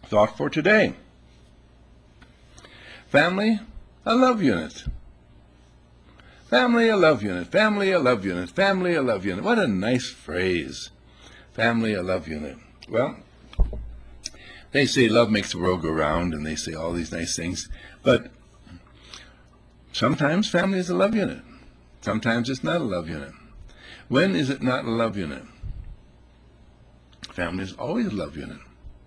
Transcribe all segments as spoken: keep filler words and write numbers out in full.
thought for today. Family, a love unit. Family, a love unit. Family, a love unit. Family, a love unit. What a nice phrase. Family, a love unit. Well, they say love makes the world go round, and they say all these nice things, but sometimes family is a love unit. Sometimes it's not a love unit. When is it not a love unit? Family is always a love unit.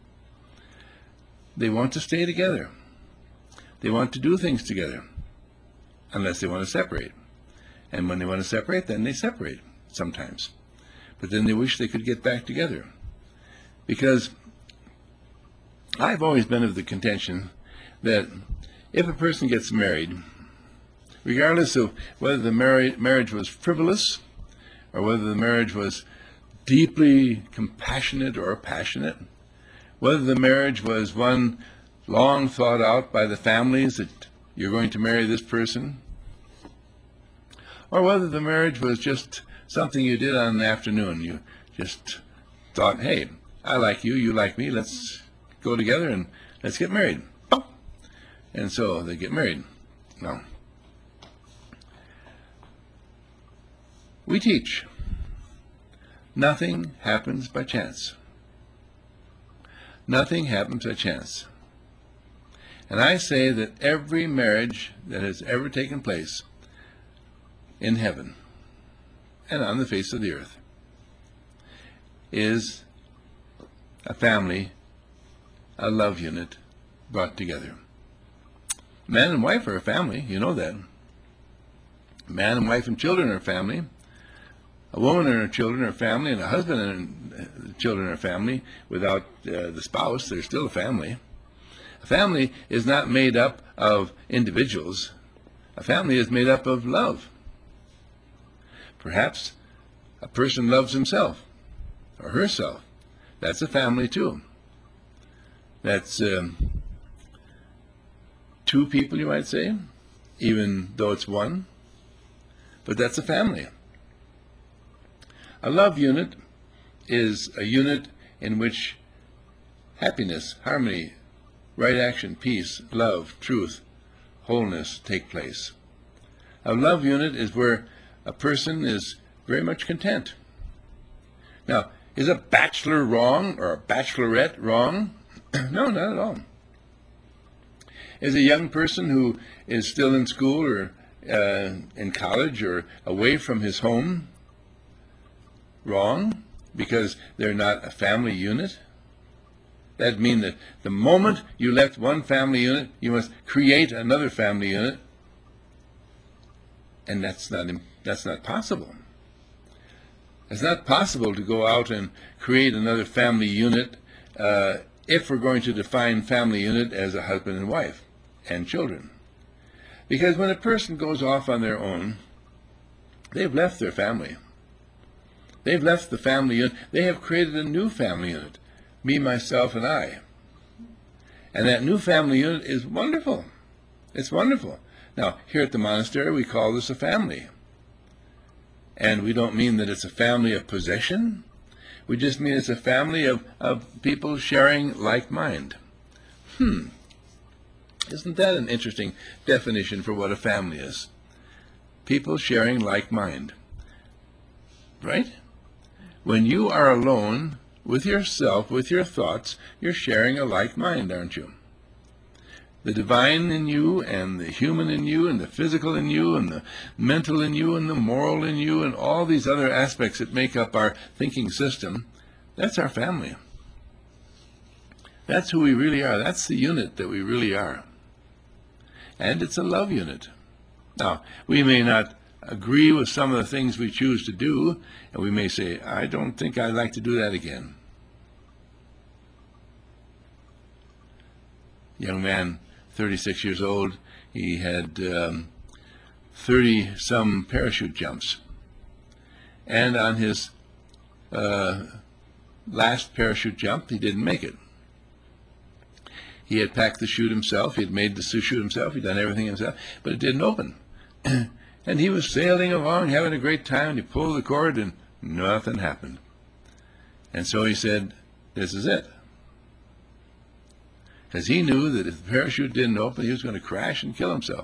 They want to stay together. They want to do things together, unless they want to separate. And when they want to separate, then they separate sometimes. But then they wish they could get back together. Because I've always been of the contention that if a person gets married, regardless of whether the marri- marriage was frivolous or whether the marriage was deeply compassionate or passionate, whether the marriage was one long thought out by the families that you're going to marry this person, or whether the marriage was just something you did on an afternoon. You just thought, hey, I like you, you like me, let's go together and let's get married. And so they get married. No. We teach nothing happens by chance. Nothing happens by chance. And I say that every marriage that has ever taken place in heaven and on the face of the earth is a family, a love unit brought together. Man and wife are a family, you know that. Man and wife and children are a family. A woman and her children are family, and a husband and children are family. Without uh, the spouse, they're still a family. A family is not made up of individuals. A family is made up of love. Perhaps a person loves himself or herself. That's a family too. That's um, two people, you might say, even though it's one. But that's a family. A love unit is a unit in which happiness, harmony, right action, peace, love, truth, wholeness take place. A love unit is where a person is very much content. Now, is a bachelor wrong or a bachelorette wrong? No, not at all. Is a young person who is still in school or uh, in college or away from his home wrong because they're not a family unit? That means that the moment you left one family unit, you must create another family unit, and that's not that's not possible. It's not possible to go out and create another family unit uh, if we're going to define family unit as a husband and wife and children. Because when a person goes off on their own, they've left their family. They've left the family unit. They have created a new family unit, me, myself, and I. And that new family unit is wonderful. It's wonderful. Now, here at the monastery, we call this a family. And we don't mean that it's a family of possession. We just mean it's a family of, of people sharing like mind. Hmm. Isn't that an interesting definition for what a family is? People sharing like mind. Right? When you are alone with yourself, with your thoughts, you're sharing a like mind, aren't you? The divine in you and the human in you and the physical in you and the mental in you and the moral in you and all these other aspects that make up our thinking system, that's our family. That's who we really are. That's the unit that we really are. And it's a love unit. Now, we may not agree with some of the things we choose to do, and we may say, I don't think I'd like to do that again. Young man, thirty-six years old, he had um, thirty-some parachute jumps. And on his uh, last parachute jump, he didn't make it. He had packed the chute himself, he had made the chute himself, he'd done everything himself, but it didn't open. And he was sailing along, having a great time, and he pulled the cord, and nothing happened. And so he said, this is it. because he knew that if the parachute didn't open, he was going to crash and kill himself.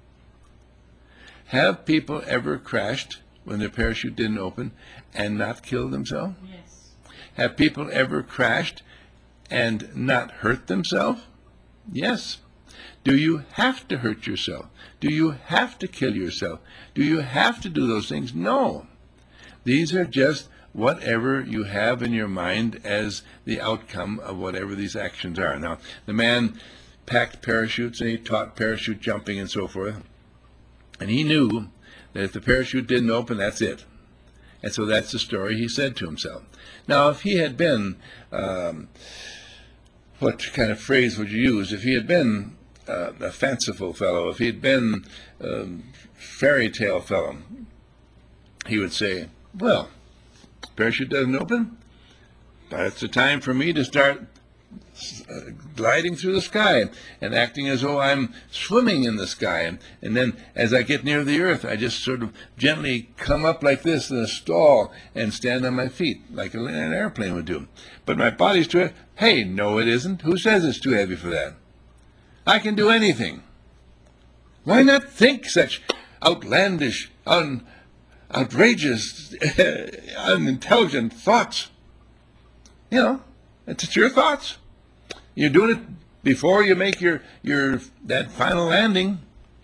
Have people ever crashed when their parachute didn't open and not killed themselves? Yes. Have people ever crashed and not hurt themselves? Yes. Do you have to hurt yourself? Do you have to kill yourself? Do you have to do those things? No. These are just whatever you have in your mind as the outcome of whatever these actions are. Now, the man packed parachutes and he taught parachute jumping and so forth. And he knew that if the parachute didn't open, that's it. And so that's the story he said to himself. Now, if he had been, um, what kind of phrase would you use? If he had been uh, a fanciful fellow, if he had been a fairy tale fellow, he would say, well, parachute doesn't open, but it's the time for me to start uh, gliding through the sky and acting as though I'm swimming in the sky. And, and then as I get near the earth, I just sort of gently come up like this in a stall and stand on my feet like an airplane would do. But my body's too heavy. Hey, no, it isn't. Who says it's too heavy for that? I can do anything. Why not think such outlandish, un, outrageous, unintelligent thoughts? You know, it's your thoughts. You're doing it before you make your, your that final landing.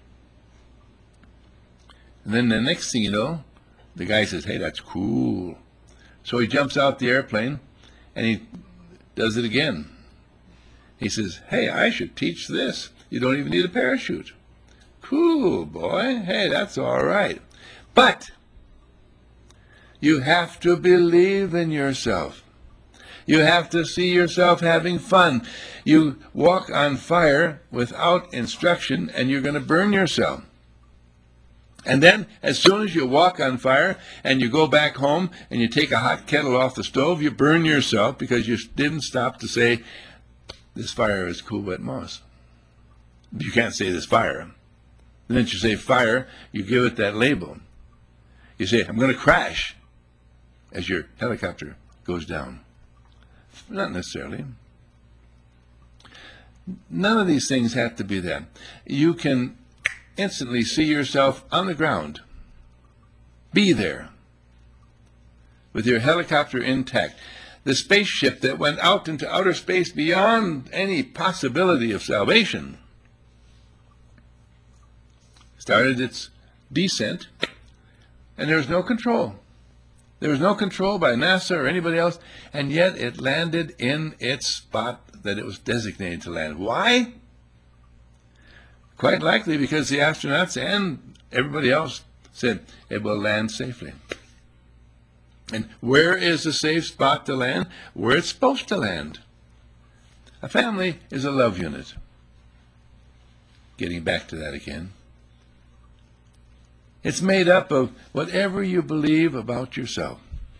And then the next thing you know, the guy says, hey, that's cool. So he jumps out the airplane and he does it again. He says, hey, I should teach this. You don't even need a parachute. Cool, boy. Hey, that's all right. But you have to believe in yourself. You have to see yourself having fun. You walk on fire without instruction, and you're going to burn yourself. And then, as soon as you walk on fire and you go back home and you take a hot kettle off the stove, you burn yourself because you didn't stop to say, this fire is cool wet moss. You can't say this fire. And then you say fire, you give it that label. You say, I'm going to crash as your helicopter goes down. Not necessarily. None of these things have to be that. You can instantly see yourself on the ground. Be there with your helicopter intact. The spaceship that went out into outer space beyond any possibility of salvation started its descent, and there was no control. There was no control by NASA or anybody else, and yet it landed in its spot that it was designated to land. Why? Quite likely because the astronauts and everybody else said it will land safely. And where is the safe spot to land? Where it's supposed to land. A family is a love unit. Getting back to that again. It's made up of whatever you believe about yourself.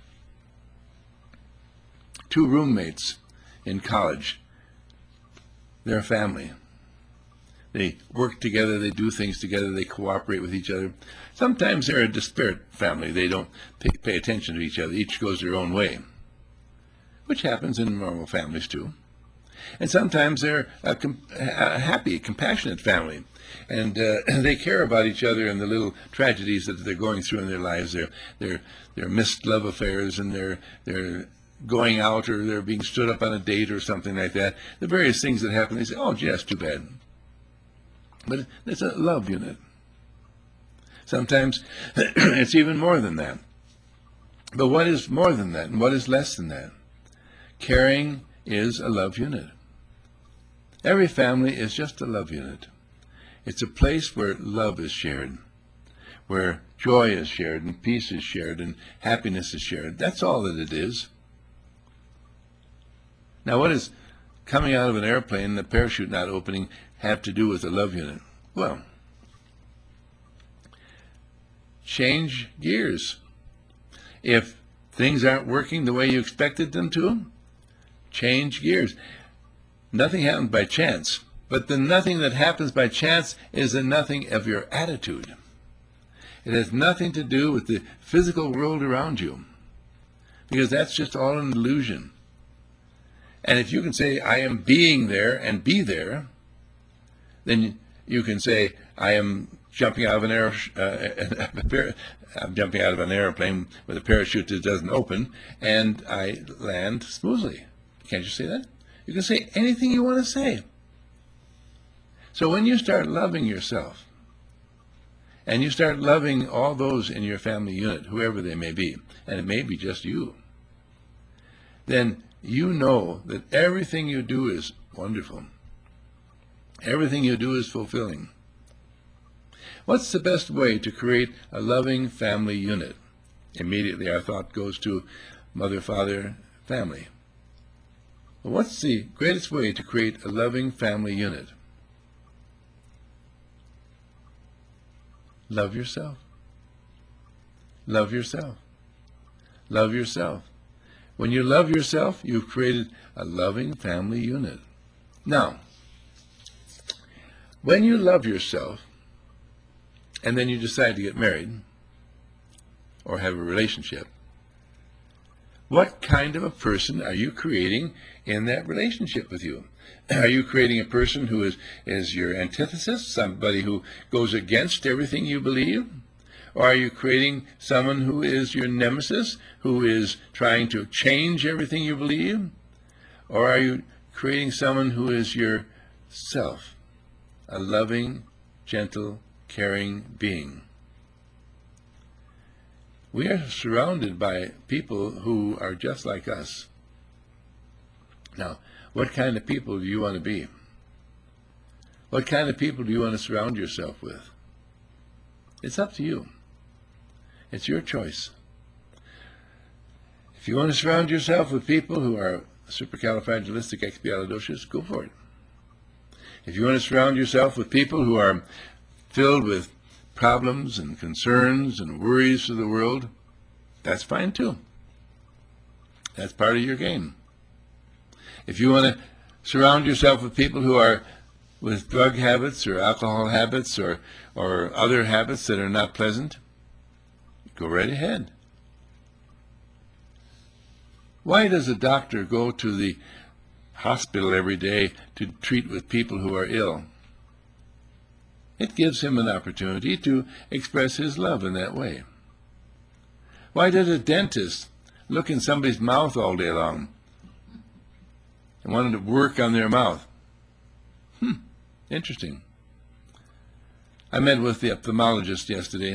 Two roommates in college, they're a family. They work together, they do things together, they cooperate with each other. Sometimes they're a disparate family. They don't pay, pay attention to each other. Each goes their own way, which happens in normal families too. And sometimes they're a, com- a happy, compassionate family. And uh, they care about each other and the little tragedies that they're going through in their lives. Their their their missed love affairs, and their their going out, or they're being stood up on a date or something like that. The various things that happen, they say, oh, gee, that's too bad. But it's a love unit. Sometimes it's even more than that. But what is more than that, and what is less than that? Caring is a love unit. Every family is just a love unit. It's a place where love is shared, where joy is shared, and peace is shared, and happiness is shared. That's all that it is. Now, what does coming out of an airplane and the parachute not opening have to do with a love unit? Well, change gears. If things aren't working the way you expected them to, change gears. Nothing happens by chance. But the nothing that happens by chance is the nothing of your attitude. It has nothing to do with the physical world around you, because that's just all an illusion. And if you can say, I am being there and be there, then you can say, I am jumping out of an air, uh, I'm jumping out of an airplane with a parachute that doesn't open, and I land smoothly. Can't you say that? You can say anything you want to say. So when you start loving yourself, and you start loving all those in your family unit, whoever they may be, and it may be just you, then you know that everything you do is wonderful. Everything you do is fulfilling. What's the best way to create a loving family unit? Immediately our thought goes to mother, father, family. Well, what's the greatest way to create a loving family unit? Love yourself. Love yourself. Love yourself. When you love yourself, you've created a loving family unit. Now, when you love yourself, and then you decide to get married, or have a relationship, what kind of a person are you creating in that relationship with you? Are you creating a person who is, is your antithesis, somebody who goes against everything you believe? Or are you creating someone who is your nemesis, who is trying to change everything you believe? Or are you creating someone who is your self, a loving, gentle, caring being? We are surrounded by people who are just like us. Now, what kind of people do you want to be? What kind of people do you want to surround yourself with? It's up to you. It's your choice. If you want to surround yourself with people who are supercalifragilisticexpialidocious, go for it. If you want to surround yourself with people who are filled with problems and concerns and worries for the world, that's fine too. That's part of your game. If you want to surround yourself with people who are with drug habits or alcohol habits or, or other habits that are not pleasant, go right ahead. Why does a doctor go to the hospital every day to treat with people who are ill? It gives him an opportunity to express his love in that way. Why does a dentist look in somebody's mouth all day long and want to work on their mouth? Hmm, interesting. I met with the ophthalmologist yesterday,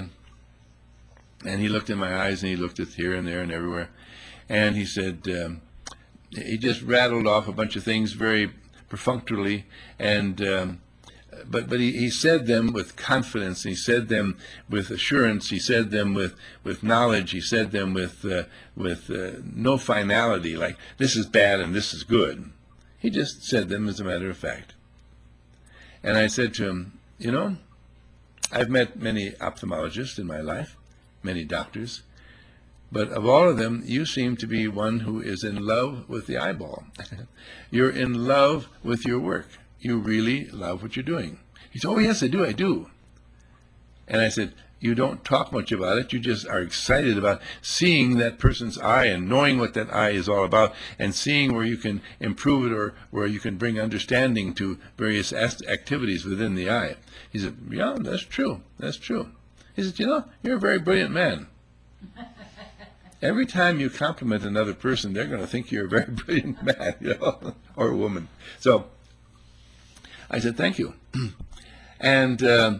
and he looked in my eyes, and he looked at here and there and everywhere, and he said, um, he just rattled off a bunch of things very perfunctorily, and um, but but he, he said them with confidence, he said them with assurance, he said them with, with knowledge, he said them with uh, with uh, no finality, like this is bad and this is good. He just said them as a matter of fact. And I said to him, you know, I've met many ophthalmologists in my life, many doctors, but of all of them, you seem to be one who is in love with the eyeball. You're in love with your work. You really love what you're doing. He said, oh, yes, I do, I do. And I said, you don't talk much about it. You just are excited about seeing that person's eye and knowing what that eye is all about and seeing where you can improve it or where you can bring understanding to various activities within the eye. He said, yeah, that's true. That's true. He said, you know, you're a very brilliant man. Every time you compliment another person, they're going to think you're a very brilliant man, you know, or a woman. So I said, thank you. And um,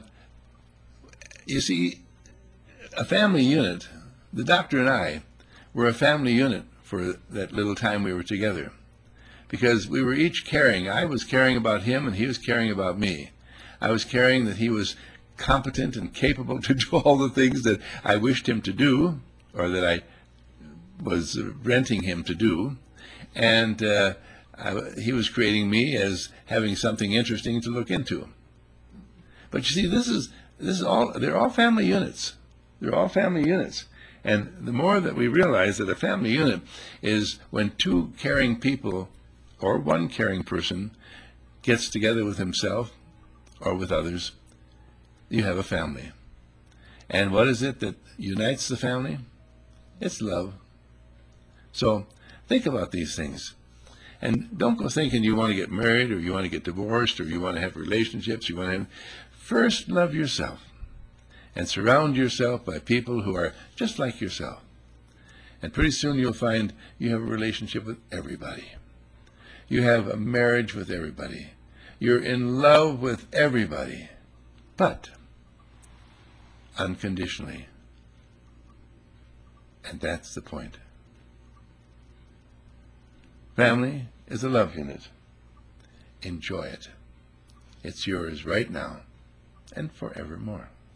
you see, a family unit, the doctor and I were a family unit for that little time we were together, because we were each caring. I was caring about him, and he was caring about me. I was caring that he was competent and capable to do all the things that I wished him to do, or that I was renting him to do, and uh, I, he was creating me as having something interesting to look into. But you see, this is this is all, they're all family units. They're all family units. And the more that we realize that a family unit is when two caring people or one caring person gets together with himself or with others, you have a family. And what is it that unites the family? It's love. So think about these things. And don't go thinking you want to get married or you want to get divorced or you want to have relationships. You want to have... First, love yourself and surround yourself by people who are just like yourself. And pretty soon you'll find you have a relationship with everybody. You have a marriage with everybody. You're in love with everybody, but unconditionally. And that's the point. Family is a love unit. Enjoy it. It's yours right now and forevermore.